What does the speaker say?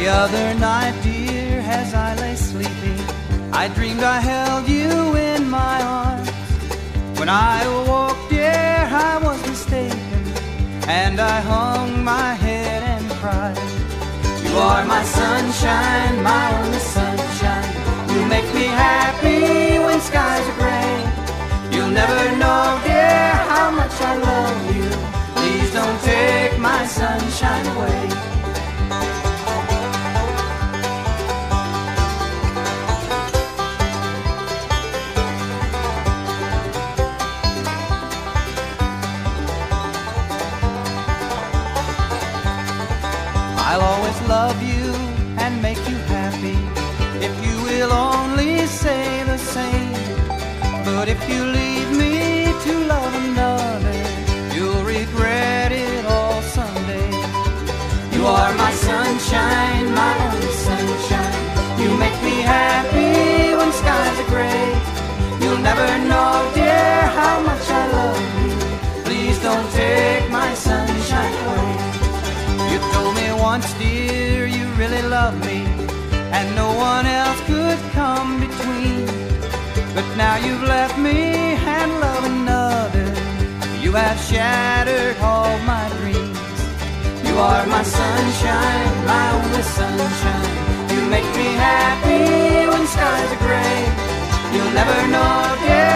The other night, dear, as I lay sleeping, I dreamed I held you in my arms. When I awoke, dear, I was mistaken, and I hung my head and cried. You are my sunshine, my only sunshine. You make me happy when skies are gray. You'll never know, dear, how much I love you. Please don't take my sunshine away. I'll always love you and make you happy if you will only say the same. But if you leave me to love another, you'll regret it all someday. You are my sunshine, my only sunshine. You make me happy when skies are gray. You'll never know, dear, how much I love you. Please don't take my sunshine away. You told me once, dear, you really love me, and no one else could come between. But now you've left me and love another. You have shattered all my dreams. You are my sunshine, my only sunshine. You make me happy when skies are gray. You'll never know, dear,